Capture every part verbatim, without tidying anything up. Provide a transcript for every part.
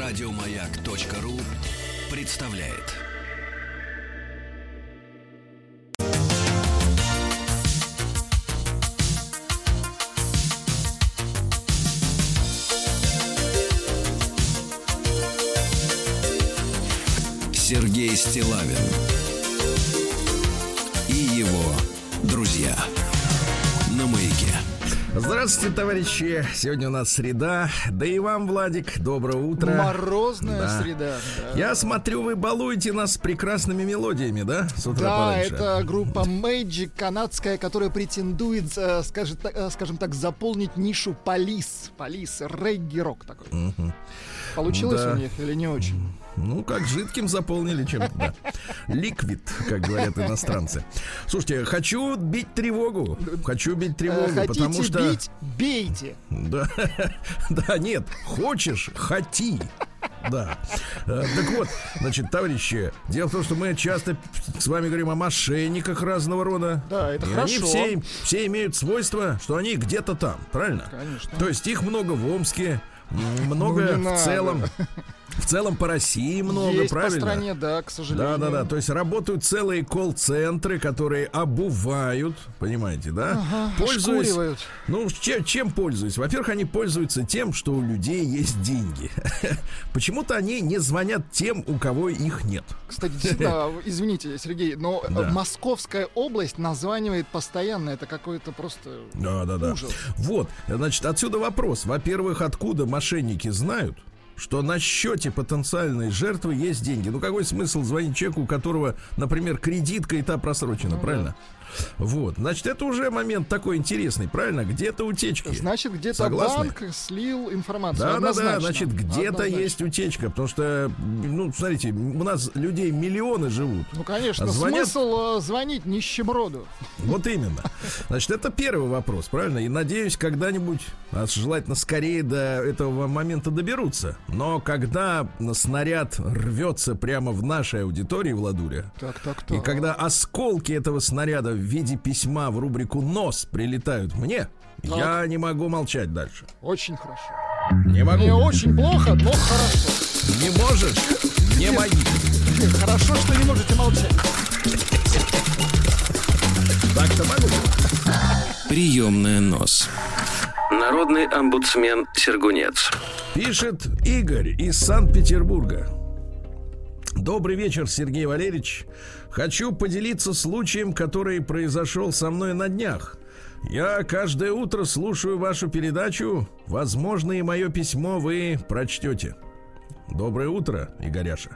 Радиомаяк.ру представляет. Сергей Стиллавин и его друзья на Маяке. Здравствуйте, товарищи. Сегодня у нас среда. Да и вам, Владик, доброе утро. Морозная да. среда. Да. Я смотрю, вы балуете нас прекрасными мелодиями, да? С утра да, пораньше. Это группа Magic, канадская, которая претендует, э, скажем, так, скажем так, заполнить нишу полис. Полис, регги-рок такой. Угу. Получилось да. у них или не очень? Ну, как жидким заполнили чем-то, да. Ликвид, как говорят иностранцы. Слушайте, хочу бить тревогу. Хочу бить тревогу, Хотите потому что... бить, бейте. Да, да, нет, хочешь, хоти. Да. Так вот, значит, товарищи, дело в том, что мы часто с вами говорим о мошенниках разного рода. Да, это и хорошо. Они все, все имеют свойство, что они где-то там, правильно? Конечно. То есть их много в Омске, много ну, в целом. В целом по России много, есть правильно? По стране, да, к сожалению. Да, да, да. То есть работают целые колл-центры, которые обувают, понимаете, да? Ага, пользуясь. Ошкуривают. Ну, чем, чем пользуются? Во-первых, они пользуются тем, что у людей есть деньги. Почему-то они не звонят тем, у кого их нет. Кстати, действительно, извините, Сергей, но Да. Московская область названивает постоянно. Это какой-то просто Да, да, да. ужас. Вот, значит, отсюда вопрос. Во-первых, откуда мошенники знают, что на счете потенциальной жертвы есть деньги? Ну, какой смысл звонить человеку, у которого, например, кредитка и та просрочена, Ну, правильно? да. Вот, значит, это уже момент такой интересный, правильно? Где-то утечки. Значит, где-то Согласны? банк слил информацию. Да, да, да, Однозначно. значит, где-то Однозначно. есть утечка, потому что, ну, смотрите, у нас людей миллионы живут. Ну, конечно, Звонят- смысл э, звонить нищеброду. Вот именно. Значит, это первый вопрос, правильно? И надеюсь, когда-нибудь, а желательно скорее до этого момента доберутся. Но когда снаряд рвется прямо в нашей аудитории, Владуля, Так, так, так. и когда осколки этого снаряда в виде письма в рубрику «Нос» прилетают мне, Так. я не могу молчать дальше. Очень хорошо. Не могу. Не очень плохо, но хорошо. Не можешь? Не моги. Хорошо, что не можете молчать. Так-то могу. Приемная нос. Народный омбудсмен Сергунец. Пишет Игорь из Санкт-Петербурга. Добрый вечер, Сергей Валерьевич. Хочу поделиться случаем, который произошел со мной на днях. Я каждое утро слушаю вашу передачу. Возможно, и мое письмо вы прочтете. Доброе утро, Игоряша.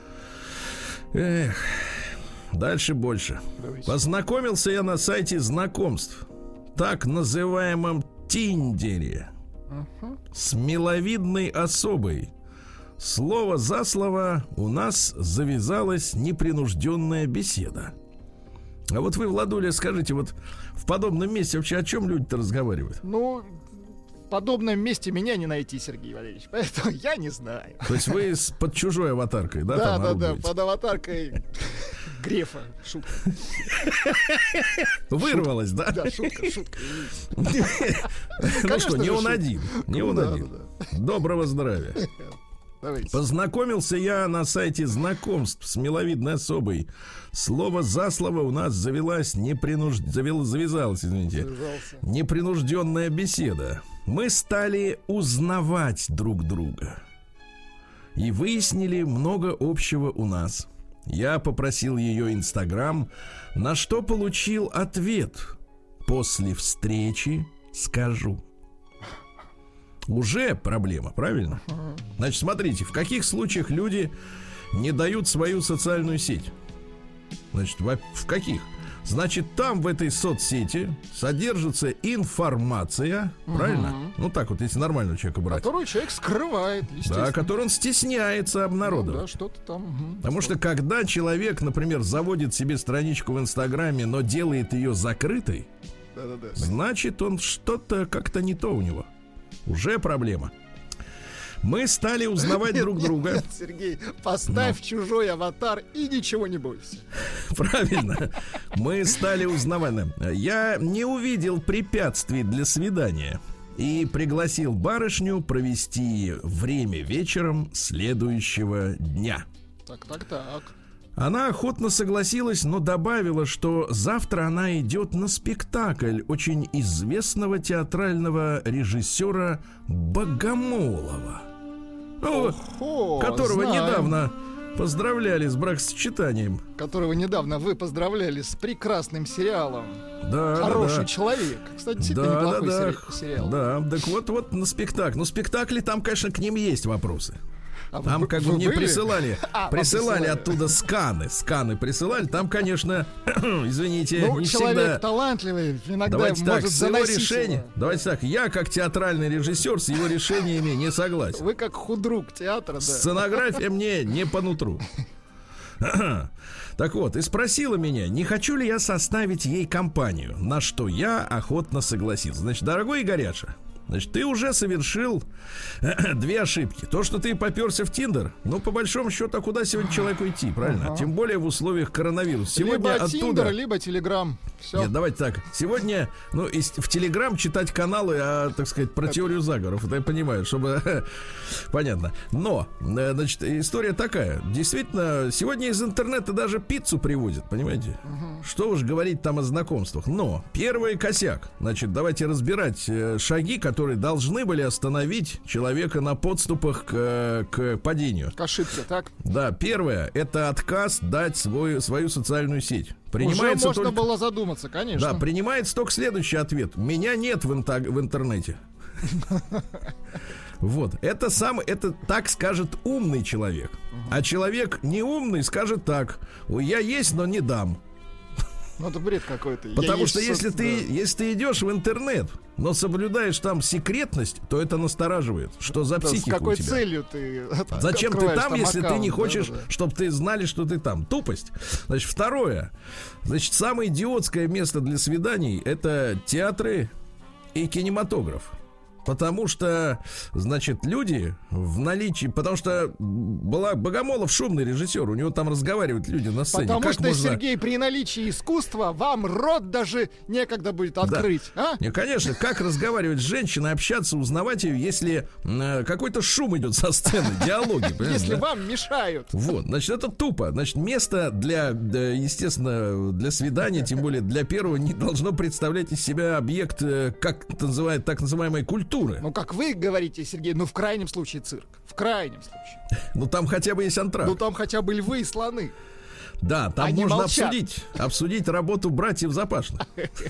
Эх, дальше больше. Давайте. Познакомился я на сайте знакомств, так называемом Тиндере, Ага. с миловидной особой. Слово за слово у нас завязалась непринужденная беседа. А вот вы, Владуля, скажите, вот в подобном месте вообще о чем люди-то разговаривают? Ну, в подобном месте меня не найти, Сергей Валерьевич. Поэтому я не знаю. То есть вы с, под чужой аватаркой, да, Да, там да, да, орудуете? под аватаркой Грефа. Шутка. Вырвалось, да? Да, шутка, шутка. Ну Конечно что, не же, он шутка. один, не Ну он да, один. да, Доброго здравия. Давайте. Познакомился я на сайте знакомств с миловидной особой. Слово за слово у нас завелась непринуж... завел... завязалась, извините, Завязался. непринужденная беседа. Мы стали узнавать друг друга и выяснили много общего у нас. Я попросил ее Инстаграм, на что получил ответ: после встречи скажу. Уже проблема, правильно? Значит, смотрите, в каких случаях люди не дают свою социальную сеть? Значит, во- в каких? Значит, там в этой соцсети содержится информация, правильно? Ну так вот, если нормального человека брать. Которую человек скрывает, естественно. Да, которую он стесняется Ну обнародовать. да, что-то там. мгм. Потому что когда человек, например, заводит себе страничку в Инстаграме, но делает ее закрытой, Да-да-да. значит, он что-то как-то не то у него. Уже проблема. Мы стали узнавать Нет, друг нет, друга. нет, Сергей, поставь чужой аватар и ничего не бойся. Правильно. Мы стали узнавать. Я не увидел препятствий для свидания. и пригласил барышню провести время вечером следующего дня. Так, так, так. Она охотно согласилась, но добавила, что завтра она идет на спектакль очень известного театрального режиссера Богомолова, ну, Охо, которого знаем. недавно поздравляли с бракосочетанием. Которого недавно вы поздравляли с прекрасным сериалом. Да, Хороший да, да. человек. Кстати, действительно Да, неплохой да, да. сери- сериал. Да, так вот, вот на спектакль. Ну, спектакли там, конечно, к ним есть вопросы. А Там вы- как вы бы мне были? присылали, А, вам присылали присылали. оттуда сканы, сканы присылали. Там, конечно, извините, Ну, не человек всегда. талантливый, иногда Давайте так, может с его заносить решением. его. Давайте так, я как театральный режиссер с его решениями не согласен. Вы как худрук театра, да. Сценография мне не по нутру. Так вот, и спросила меня, не хочу ли я составить ей компанию, на что я охотно согласился. Значит, дорогой Игоряша, значит, ты уже совершил две ошибки. То, что ты попёрся в Тиндер, ну, по большому счету, а куда сегодня человеку идти, правильно? Ага. Тем более в условиях коронавируса. Сегодня либо оттуда... Тиндер, либо Телеграм. Все. Нет, давайте так. Сегодня, ну, из- в Телеграм читать каналы, а, так сказать, про теорию заговоров. Это я понимаю, чтобы... Понятно. Но, э, значит, история такая. Действительно, сегодня из интернета даже пиццу привозят, понимаете? Что уж говорить там о знакомствах. Но, первый косяк. Значит, давайте разбирать э, шаги, которые должны были остановить человека на подступах к, э, к падению. К ошибке, так? Да, первое, это отказ дать свой, свою социальную сеть. Уже Принимается можно только... было задуматься, конечно. Да, принимается только следующий ответ. Меня нет в, инта- в интернете. Вот. Это сам, это так скажет умный человек. А человек неумный скажет так: ой, я есть, но не дам. Ну, это бред какой-то. Я Потому есть что если со- ты, да. если ты идешь в интернет, но соблюдаешь там секретность, то это настораживает. Что за Да, с психика какой у тебя? целью ты от- Зачем ты открываешь там, если ты не аккаунт? хочешь, Да-да-да. чтобы ты знали, что ты там? Тупость. Значит, второе. Значит, самое идиотское место для свиданий — это театры и кинематограф. Потому что, значит, люди в наличии... Потому что была Богомолов шумный режиссер, у него там разговаривают люди на сцене. Потому Как что, можно... Сергей, при наличии искусства вам рот даже некогда будет открыть. А? Не, конечно, как разговаривать с женщиной, общаться, узнавать ее, если э, какой-то шум идет со сцены, диалоги. понимаете, Если да? вам мешают. Вот, значит, это тупо. Значит, место для, да, естественно, для свидания, тем более для первого, не должно представлять из себя объект, э, как это называют, так называемой культуры. Ну, как вы говорите, Сергей, ну, в крайнем случае цирк. В крайнем случае. Ну, там хотя бы есть антракт. Ну, там хотя бы львы и слоны. Да, там Они можно молчат. обсудить, обсудить работу братьев Запашных.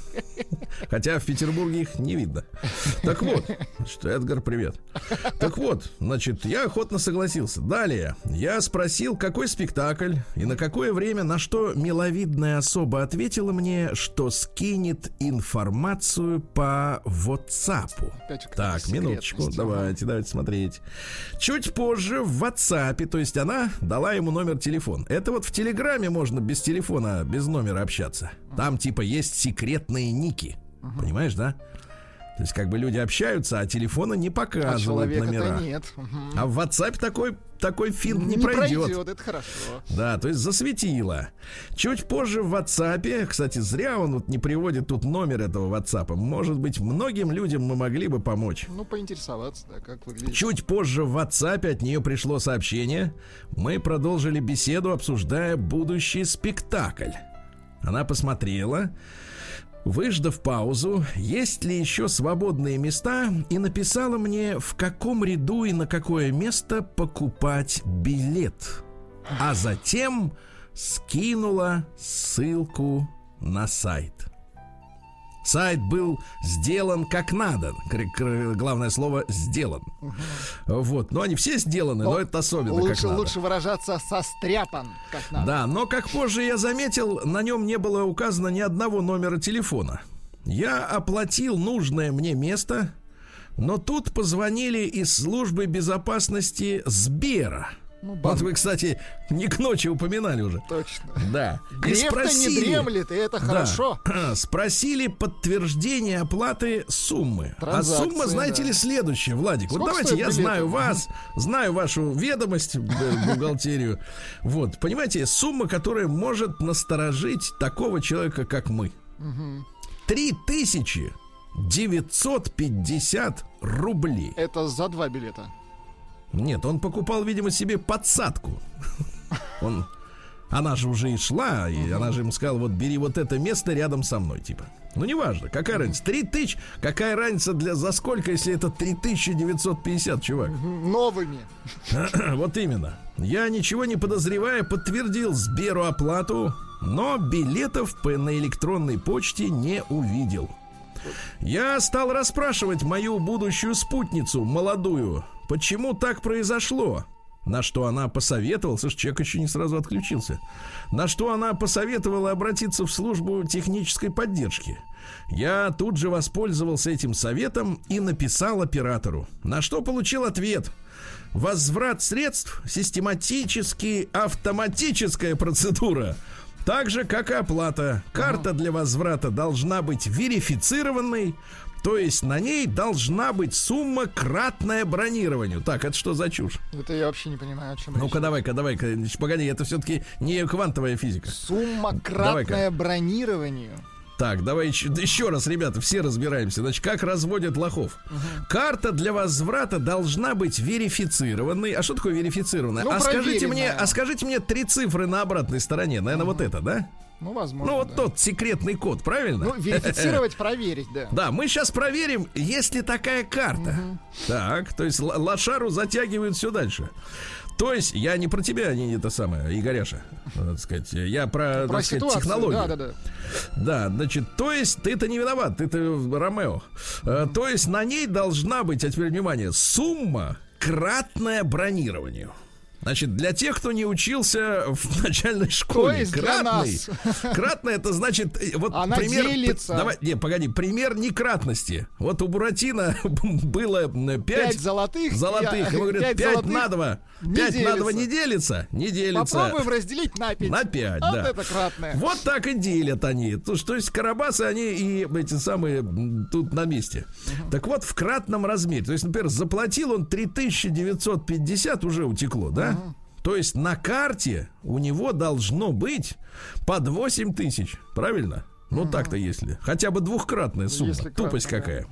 Хотя в Петербурге их не видно. Так вот, что Эдгар, привет. Так вот, значит, я охотно согласился. Далее, я спросил, какой спектакль и на какое время, на что миловидная особа ответила мне, что скинет информацию по WhatsApp. Опять какая-то Так, минуточку, секретность. давайте, давайте смотреть. Чуть позже в WhatsApp, то есть она дала ему номер телефона. Это вот в Телеграме можно без телефона, без номера общаться. Там типа есть секретные ники. Понимаешь, да? То есть как бы люди общаются, а телефона не А показывают человека-то номера. нет. Мгм. А в WhatsApp такой, такой финт не, Не пройдет. пройдет, это хорошо. Да, то есть засветило. Чуть позже в WhatsApp, кстати, зря он вот не приводит тут номер этого WhatsApp. Может быть, многим людям мы могли бы помочь. Ну, поинтересоваться, да, как выглядит. Чуть позже в WhatsApp от нее пришло сообщение. Мы продолжили беседу, обсуждая будущий спектакль. Она посмотрела, выждав паузу, есть ли еще свободные места, и написала мне, в каком ряду и на какое место покупать билет. А затем скинула ссылку на сайт. Сайт был сделан как надо. Кр- кр- Главное слово «сделан». Вот. Но они все сделаны, но, Но это особенно как Лучше, надо. лучше выражаться состряпан, как надо. Да, но, как позже я заметил, на нем не было указано ни одного номера телефона. Я оплатил нужное мне место, но тут позвонили из службы безопасности Сбера. Ну, Вот банк. вы, кстати, не к ночи упоминали уже. Точно. Да. И Греф-то не спросили- дремлет, и это Да. хорошо. Спросили подтверждение оплаты суммы. А Транзакции, сумма, знаете да. ли, следующая, Владик. Вот Сколько давайте, стоит я билет? знаю вас, знаю вашу ведомость, б- бухгалтерию. Вот, понимаете, сумма, которая может насторожить такого человека, как мы. Три тысячи девятьсот пятьдесят рублей. Это за два билета? Нет, он покупал, видимо, себе подсадку. Он... Она же уже и шла, и uh-huh. она же ему сказала, вот бери вот это место рядом со мной, типа. Ну, неважно, какая uh-huh. разница? Три тысячи, какая разница для за сколько, если это три тысячи девятьсот пятьдесят, чувак? Uh-huh. Новыми. Вот именно. Я, ничего не подозревая, подтвердил Сберу оплату, но билетов на электронной почте не увидел. Я стал расспрашивать мою будущую спутницу, молодую, почему так произошло. На что она посоветовала, слушай, человек еще не сразу отключился. На что она посоветовала обратиться в службу технической поддержки. Я тут же воспользовался этим советом и написал оператору. На что получил ответ: возврат средств систематически автоматическая процедура. Так же, как и оплата. Карта для возврата должна быть верифицированной. То есть на ней должна быть сумма, кратная бронированию. Так, это что за чушь? Это я вообще не понимаю, о чем речь. Ну-ка, давай-ка, давай-ка. Погоди, это все-таки не квантовая физика. Сумма, кратная давай-ка. Бронированию. Так, давай еще, еще раз, ребята, все разбираемся. Значит, как разводят лохов. Угу. Карта для возврата должна быть верифицированной. А что такое верифицированная? Ну, а, скажите мне, а скажите мне три цифры на обратной стороне. Наверное, угу. вот это, да? Ну, возможно. Ну, вот да. тот секретный код, правильно? Ну, верифицировать, проверить, да. Да, мы сейчас проверим, есть ли такая карта. Угу. Так, то есть лошару затягивают все дальше. То есть, я не про тебя, не это самое, Игоряша, так сказать, я про, про так сказать, технологию. Да, да, да. Да, значит, то есть, ты-то не виноват, ты-то Ромео. Mm-hmm. То есть, на ней должна быть, а теперь внимание, сумма, кратная бронированию. Значит, для тех, кто не учился в начальной школе, то есть кратный, кратный это значит, вот она пример, делится. Давай, не, погоди, пример некратности. Вот у Буратино было пять золотых, золотых, ему говорят, пять на два, пять на два не делится, не делится. Попробуем разделить на пять. На пять, вот да. Это кратное. Вот так и делят они. То, то есть карабасы они и эти самые тут на месте. Uh-huh. Так вот, в кратном размере. То есть, например, заплатил он три тысячи девятьсот пятьдесят, уже утекло, да? Uh-huh. То есть на карте у него должно быть под восемь тысяч, правильно? Ну uh-huh. так-то если. Хотя бы двухкратная сумма. Если тупость кратно, какая. Да.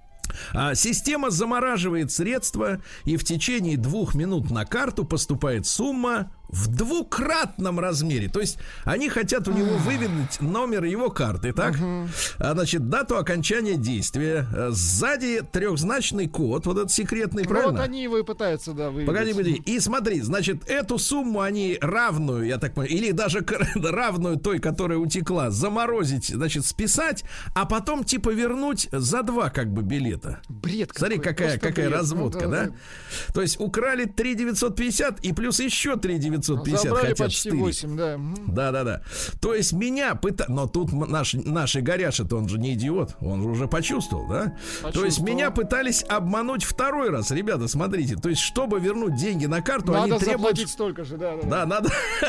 А система замораживает средства, и в течение двух минут на карту поступает сумма в двукратном размере. То есть они хотят у него выведать номер его карты, так? Uh-huh. А, значит, дату окончания действия. Сзади трехзначный код, вот этот секретный, правильно? Вот они его и пытаются, да, выведать. Погоди, погоди. И смотри, значит, эту сумму они равную, я так понимаю, или даже равную той, которая утекла, заморозить, значит, списать, а потом типа вернуть за два как бы билета. Бред. Смотри, какой. какая, какая бред. разводка, ну, да, да? да? То есть украли три тысячи девятьсот пятьдесят и плюс еще три тысячи девятьсот пятьдесят. Забрали хотят почти стырить. восемь, да. Да, да, да. То есть меня пытались... Но тут наш, наш Игоряша-то, он же не идиот. Он же уже почувствовал, да? Почувствовал. То есть меня пытались обмануть второй раз. Ребята, смотрите. То есть, чтобы вернуть деньги на карту, надо они требуют... Надо заплатить столько же, да, да. Да, надо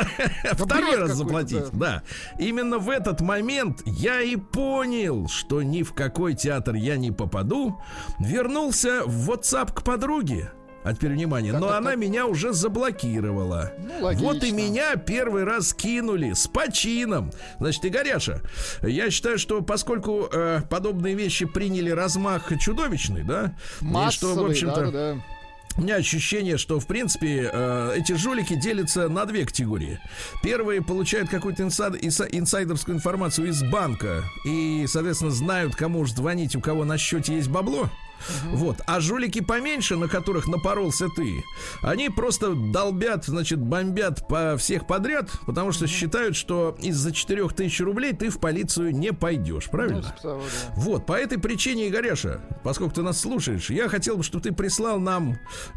второй раз заплатить, да. Именно в этот момент я и понял, что ни в какой театр я не попаду. Вернулся в WhatsApp к подруге. А теперь внимание, так, но так, она так. меня уже заблокировала. Ну, вот и меня первый раз кинули с почином. Значит, Игоряша, я считаю, что поскольку э, подобные вещи приняли размах чудовищный, да, массовый, и что, в общем-то, да, да, да. У меня ощущение, что, в принципе, э, эти жулики делятся на две категории. Первые получают какую-то инсайд, инсайдерскую информацию из банка и, соответственно, знают, кому же звонить, у кого на счете есть бабло. Uh-huh. Вот. А жулики поменьше, на которых напоролся ты, они просто долбят, значит, бомбят по всех подряд, потому что uh-huh. считают, что из-за четырех тысяч рублей ты в полицию не пойдешь, правильно? Uh-huh. Вот, по этой причине, Игоряша, поскольку ты нас слушаешь, я хотел бы, чтобы ты прислал нам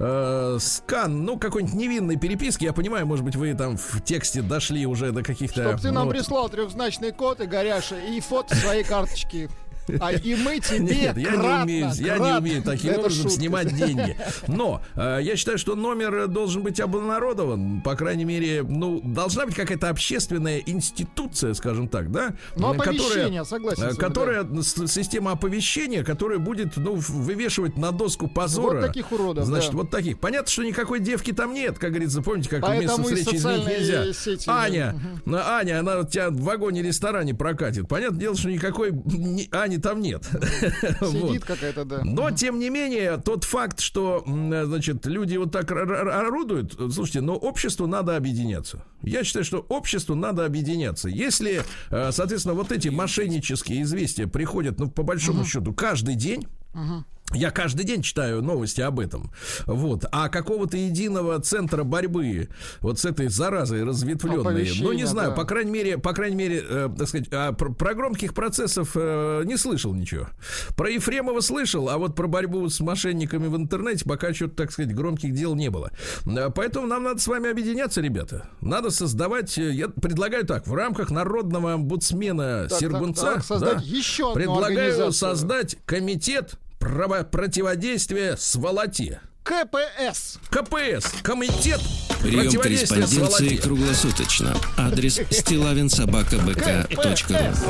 э, скан, ну, какой-нибудь невинной переписки. Я понимаю, может быть, вы там в тексте дошли уже до каких-то... Чтобы ты нам ну, прислал трехзначный код, Игоряша, и фото своей карточки. А и мы тебе Нет, я кратно, не умею, я не умею таким это образом шутка. снимать деньги. Но э, я считаю, что номер должен быть обнародован. По крайней мере, ну, должна быть какая-то общественная институция, скажем так, да? Ну, оповещение, которая, согласен. Которая, да. система оповещения, которая будет, ну, вывешивать на доску позора. Вот таких уродов, Значит, да. вот таких. Понятно, что никакой девки там нет, как говорится, помните, как поэтому место встречи изменить нельзя. Сети, Аня, да. Аня, она тебя в вагоне-ресторане прокатит. Понятное дело, что никакой Ани компании там нет. Сидит Вот. какая-то, да. Но, тем не менее, тот факт, что, значит, люди вот так орудуют, слушайте, но обществу надо объединяться. Я считаю, что обществу надо объединяться. Если, соответственно, вот эти мошеннические известия приходят, ну, по большому uh-huh. счету, каждый день, uh-huh. Я каждый день читаю новости об этом. Вот. А какого-то единого центра борьбы вот с этой заразой разветвленной, ну, не знаю, да. по крайней мере, по крайней мере, э, так сказать, а, про, про громких процессов э, не слышал ничего. Про Ефремова слышал, а вот про борьбу с мошенниками в интернете пока что-то, так сказать, громких дел не было. Поэтому нам надо с вами объединяться, ребята. Надо создавать, я предлагаю так, в рамках народного омбудсмена так, Сергунца, так, так, создать да, еще одну предлагаю создать комитет противодействия сволоте. КПС. КПС. Комитет Прием противодействия корреспонденции сволоте. Круглосуточно. Адрес стилавин собака бэ ка точка ру.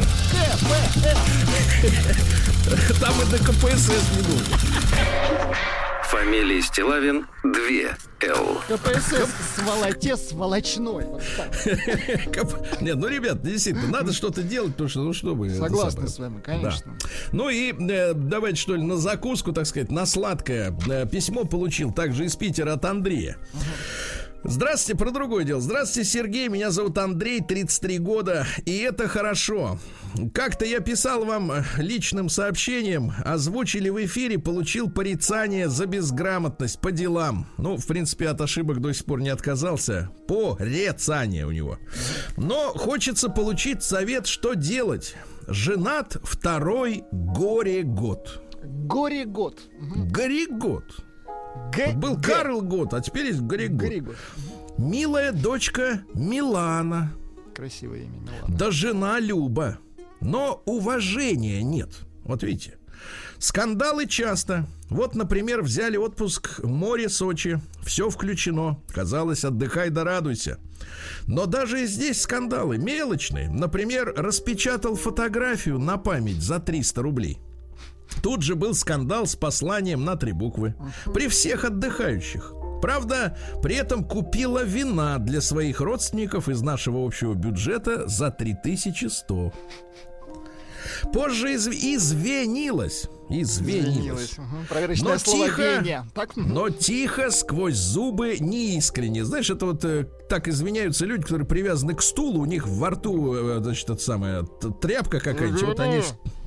Там и до КПСС не будет. Фамилия Стилавин два Л. КПСС сволоте сволочной. Вот Нет, ну, ребят, действительно, надо что-то делать, потому что, ну, что бы... Согласны с вами, конечно. Да. Ну и э, давайте, что ли, на закуску, так сказать, на сладкое э, письмо получил также из Питера от Андрея. Здравствуйте, про другое дело. Здравствуйте, Сергей, меня зовут Андрей, тридцать три года, и это хорошо. Как-то я писал вам личным сообщением, озвучили в эфире, получил порицание за безграмотность по делам. Ну, в принципе, от ошибок до сих пор не отказался. Порицание у него. Но хочется получить совет, что делать. Женат второй горе-год. Горе-год. Горе-год. Г- вот был Г- Карл год, а теперь есть Григор. Григор. Милая дочка Милана. Красивое имя, Милана. Да жена Люба. Но уважения нет. Вот видите. Скандалы часто. Вот, например, взяли отпуск море, Сочи. Все включено. Казалось, отдыхай да радуйся. Но даже и здесь скандалы мелочные. Например, распечатал фотографию на память за триста рублей. Тут же был скандал с посланием на три буквы. При всех отдыхающих. Правда, при этом купила вина для своих родственников из нашего общего бюджета за три тысячи сто. Позже изв... извинилась. Извинилась. Угу. Проверочное но слово тихо, «веня». Так? но тихо, сквозь зубы, неискренне. Знаешь, это вот э, так извиняются люди, которые привязаны к стулу, у них во рту, э, значит, это самая тряпка какая-нибудь, вот они...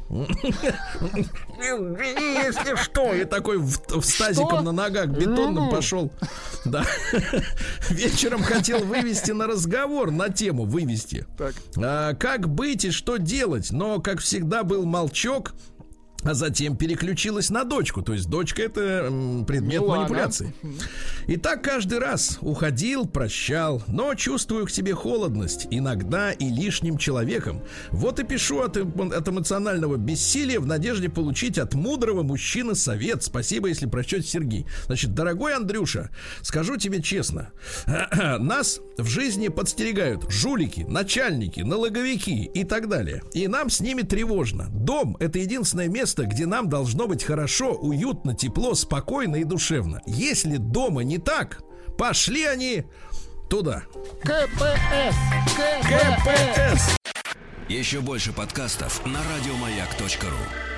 Если что, и такой в, в стазиком на ногах бетонным пошел. Да. Вечером хотел вывести на разговор, на тему вывести. Так. А, как быть и что делать? Но, как всегда, был молчок. А затем переключилась на дочку. То есть дочка — это м, предмет Милана. Манипуляции. И так каждый раз уходил, прощал. Но чувствую к тебе холодность, иногда и лишним человеком. Вот и пишу от, от эмоционального бессилия в надежде получить от мудрого мужчины совет. Спасибо, если прочтете, Сергей. Значит, дорогой Андрюша, скажу тебе честно, нас в жизни подстерегают жулики, начальники, налоговики и так далее. И нам с ними тревожно. Дом — это единственное место, где нам должно быть хорошо, уютно, тепло, спокойно и душевно. Если дома не так, пошли они туда. КПС! КПС! Еще больше подкастов на радиомаяк точка ру.